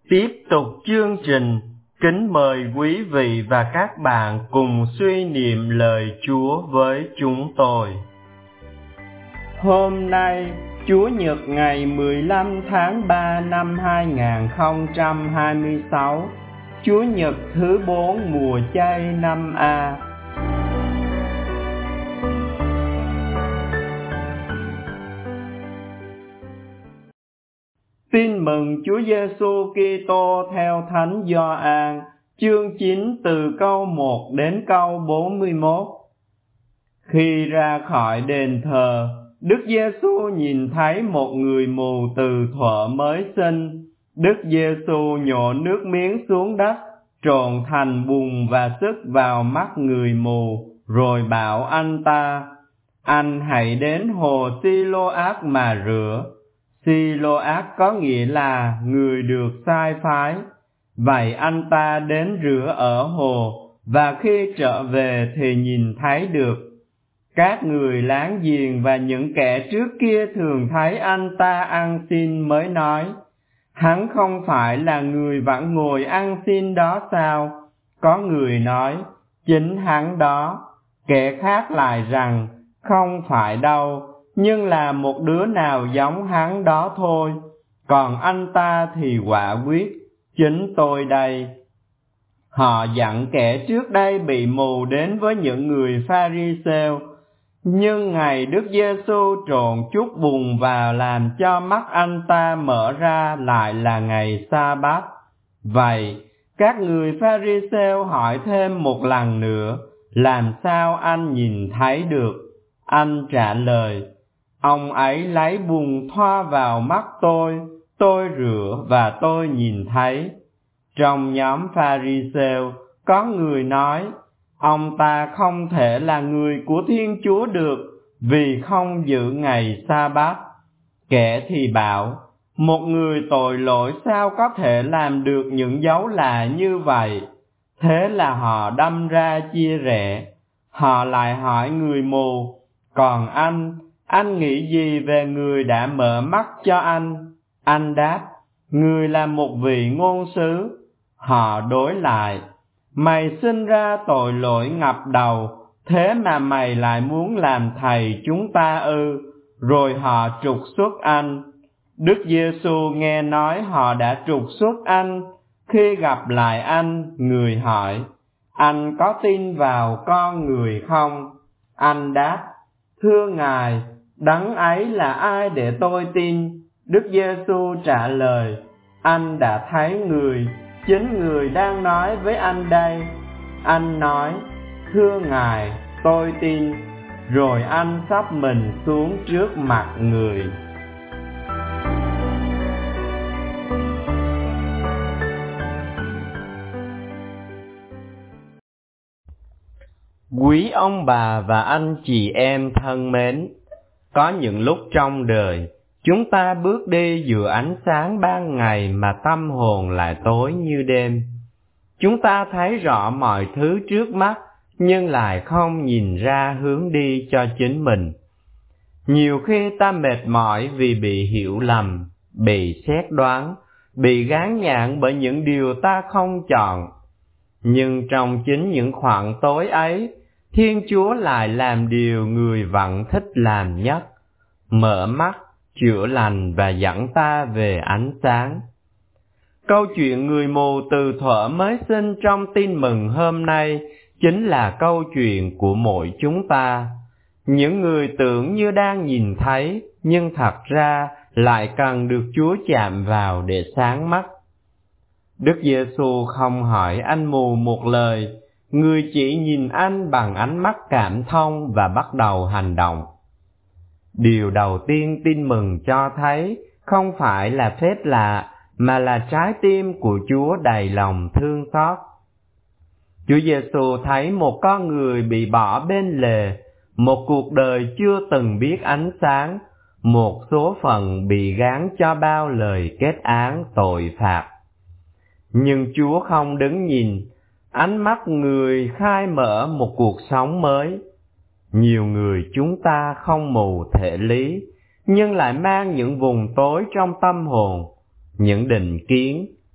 Tiếp tục chương trình, kính mời quý vị và các bạn cùng suy niệm lời Chúa với chúng tôi. Hôm nay, Chủ nhật ngày 15 tháng 3 năm 2026, Chủ nhật thứ 4 mùa chay năm A. Tin mừng Chúa Giêsu Kitô theo Thánh Gioan, chương 9 từ câu 1 đến câu 41. Khi ra khỏi đền thờ, Đức Giêsu nhìn thấy một người mù từ thuở mới sinh. Đức Giêsu nhổ nước miếng xuống đất, trộn thành bùn và sức vào mắt người mù, rồi bảo anh ta: "Anh hãy đến hồ Si-lô-ác mà rửa." Si-lô-ác có nghĩa là người được sai phái. Vậy anh ta đến rửa ở hồ, và khi trở về thì nhìn thấy được. Các người láng giềng và những kẻ trước kia thường thấy anh ta ăn xin mới nói: "Hắn không phải là người vẫn ngồi ăn xin đó sao?" Có người nói: "Chính hắn đó." Kẻ khác lại rằng: "Không phải đâu, nhưng là một đứa nào giống hắn đó thôi." Còn anh ta thì quả quyết: "Chính tôi đây." Họ dẫn kẻ trước đây bị mù đến với những người Pha-ri-sêu, nhưng ngày Đức Giêsu trộn chút bùn vào làm cho mắt anh ta mở ra lại là ngày Sa-bát. Vậy, các người Pha-ri-sêu hỏi thêm một lần nữa: "Làm sao anh nhìn thấy được?" Anh trả lời: "Ông ấy lấy bùn thoa vào mắt tôi rửa và tôi nhìn thấy." Trong nhóm Pha-ri-sêu, có người nói: "Ông ta không thể là người của Thiên Chúa được, vì không giữ ngày Sa-bát." Kẻ thì bảo: "Một người tội lỗi sao có thể làm được những dấu lạ như vậy?" Thế là họ đâm ra chia rẽ. Họ lại hỏi người mù: "Còn anh nghĩ gì về người đã mở mắt cho anh?" Anh đáp: "Người là một vị ngôn sứ." Họ đối lại: "Mày sinh ra tội lỗi ngập đầu, thế mà mày lại muốn làm thầy chúng ta ư?" Rồi họ trục xuất anh. Đức Giêsu nghe nói họ đã trục xuất anh. Khi gặp lại anh, người hỏi: "Anh có tin vào Con Người không?" Anh đáp: "Thưa Ngài, đấng ấy là ai để tôi tin?" Đức Giêsu trả lời: "Anh đã thấy người, chính người đang nói với anh đây." Anh nói: "Thưa Ngài, tôi tin." Rồi anh xấp mình xuống trước mặt người. Quý ông bà và anh chị em thân mến, có những lúc trong đời, chúng ta bước đi giữa ánh sáng ban ngày mà tâm hồn lại tối như đêm. Chúng ta thấy rõ mọi thứ trước mắt, nhưng lại không nhìn ra hướng đi cho chính mình. Nhiều khi ta mệt mỏi vì bị hiểu lầm, bị xét đoán, bị gán nhãn bởi những điều ta không chọn. Nhưng trong chính những khoảng tối ấy, Thiên Chúa lại làm điều người vẫn thích làm nhất: mở mắt, chữa lành và dẫn ta về ánh sáng. Câu chuyện người mù từ thuở mới sinh trong tin mừng hôm nay chính là câu chuyện của mỗi chúng ta. Những người tưởng như đang nhìn thấy, nhưng thật ra lại cần được Chúa chạm vào để sáng mắt. Đức Giêsu không hỏi anh mù một lời, người chỉ nhìn anh bằng ánh mắt cảm thông và bắt đầu hành động. Điều đầu tiên tin mừng cho thấy không phải là phép lạ, mà là trái tim của Chúa đầy lòng thương xót. Chúa Giêsu thấy một con người bị bỏ bên lề, một cuộc đời chưa từng biết ánh sáng, một số phận bị gán cho bao lời kết án tội phạt. Nhưng Chúa không đứng nhìn, ánh mắt người khai mở một cuộc sống mới. Nhiều người chúng ta không mù thể lý, nhưng lại mang những vùng tối trong tâm hồn, những định kiến,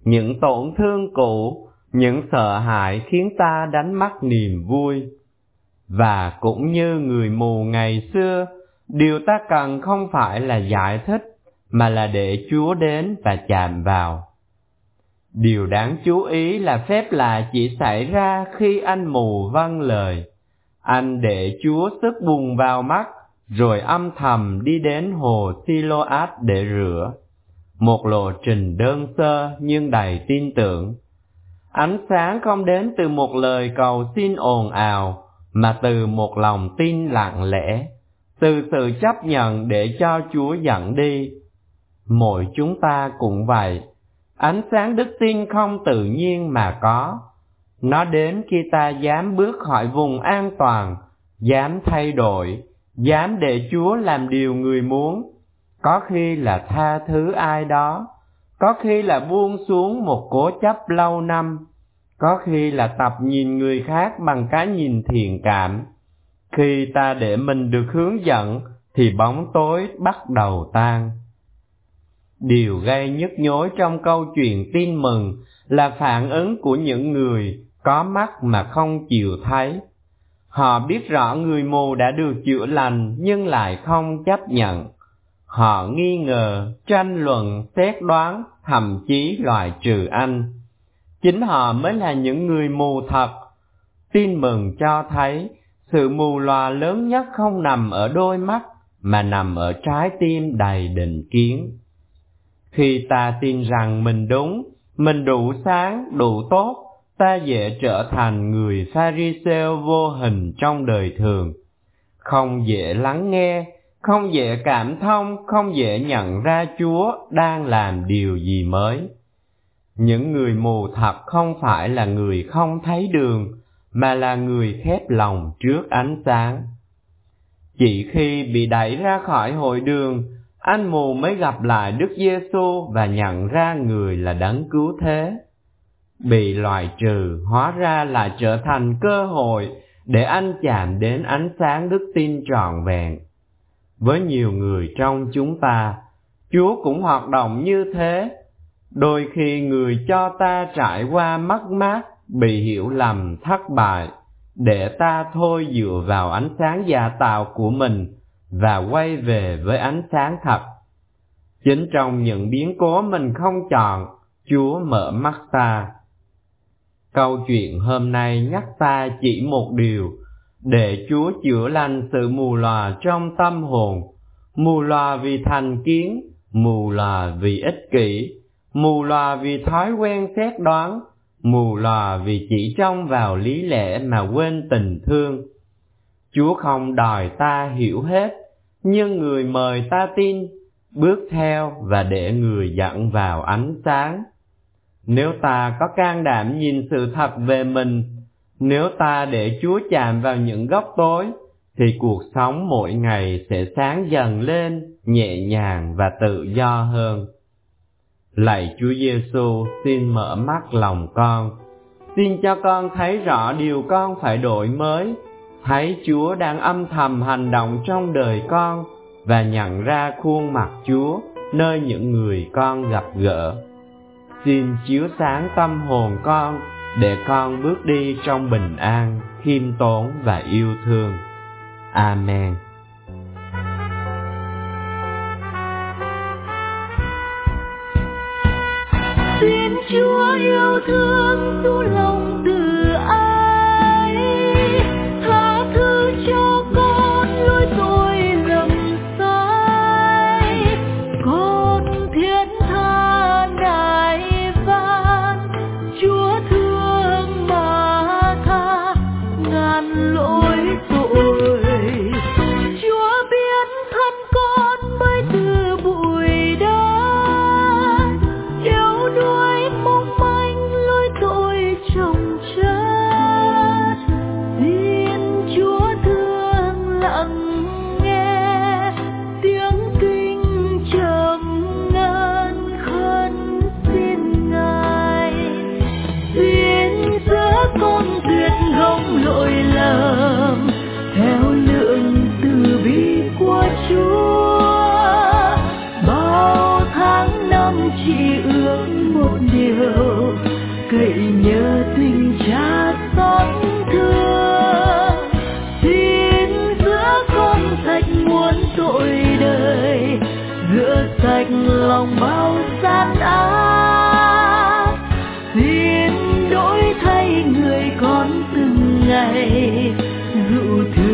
những tổn thương cũ, những sợ hãi khiến ta đánh mất niềm vui. Và cũng như người mù ngày xưa, điều ta cần không phải là giải thích, mà là để Chúa đến và chạm vào. Điều đáng chú ý là phép lạ chỉ xảy ra khi anh mù vâng lời. Anh để Chúa sức bùn vào mắt, rồi âm thầm đi đến hồ Siloát để rửa. Một lộ trình đơn sơ nhưng đầy tin tưởng. Ánh sáng không đến từ một lời cầu xin ồn ào, mà từ một lòng tin lặng lẽ, từ sự chấp nhận để cho Chúa dẫn đi. Mỗi chúng ta cũng vậy. Ánh sáng đức tin không tự nhiên mà có. Nó đến khi ta dám bước khỏi vùng an toàn, dám thay đổi, dám để Chúa làm điều người muốn. Có khi là tha thứ ai đó, có khi là buông xuống một cố chấp lâu năm, có khi là tập nhìn người khác bằng cái nhìn thiện cảm. Khi ta để mình được hướng dẫn, thì bóng tối bắt đầu tan. Điều gây nhức nhối trong câu chuyện tin mừng là phản ứng của những người có mắt mà không chịu thấy. Họ biết rõ người mù đã được chữa lành nhưng lại không chấp nhận. Họ nghi ngờ, tranh luận, xét đoán, thậm chí loại trừ anh. Chính họ mới là những người mù thật. Tin mừng cho thấy sự mù lòa lớn nhất không nằm ở đôi mắt, mà nằm ở trái tim đầy định kiến. Khi ta tin rằng mình đúng, mình đủ sáng, đủ tốt, ta dễ trở thành người Pha-ri-sêu vô hình trong đời thường. Không dễ lắng nghe, không dễ cảm thông, không dễ nhận ra Chúa đang làm điều gì mới. Những người mù thật không phải là người không thấy đường, mà là người khép lòng trước ánh sáng. Chỉ khi bị đẩy ra khỏi hội đường, anh mù mới gặp lại Đức Giê-xu và nhận ra người là đấng cứu thế. Bị loại trừ hóa ra lại trở thành cơ hội để anh chạm đến ánh sáng đức tin trọn vẹn. Với nhiều người trong chúng ta, Chúa cũng hoạt động như thế. Đôi khi người cho ta trải qua mất mát, bị hiểu lầm, thất bại, để ta thôi dựa vào ánh sáng giả tạo của mình và quay về với ánh sáng thật. Chính trong những biến cố mình không chọn, Chúa mở mắt ta. Câu chuyện hôm nay nhắc ta chỉ một điều, để Chúa chữa lành sự mù lòa trong tâm hồn, mù lòa vì thành kiến, mù lòa vì ích kỷ, mù lòa vì thói quen xét đoán, mù lòa vì chỉ trông vào lý lẽ mà quên tình thương. Chúa không đòi ta hiểu hết, nhưng người mời ta tin, bước theo và để người dẫn vào ánh sáng. Nếu ta có can đảm nhìn sự thật về mình, nếu ta để Chúa chạm vào những góc tối, thì cuộc sống mỗi ngày sẽ sáng dần lên, nhẹ nhàng và tự do hơn. Lạy Chúa Giê-xu, xin mở mắt lòng con. Xin cho con thấy rõ điều con phải đổi mới, thấy Chúa đang âm thầm hành động trong đời con, và nhận ra khuôn mặt Chúa nơi những người con gặp gỡ. Xin chiếu sáng tâm hồn con, để con bước đi trong bình an, khiêm tốn và yêu thương. Amen. Xin Chúa yêu thương du lòng từ ai, tha thứ cho con lỗi tội lầm sai, con thiết tha nài van, Chúa thương mà tha ngàn lỗi tội. Chúa biết thân con mới từ bụi đá, yếu đuối mong manh lối tội chồng chất. nhiều, cậy nhờ tình cha xót thương. Xin rửa con sạch muôn tội đời, rửa sạch lòng bao gian ác. Xin đổi thay người con từng ngày, dụ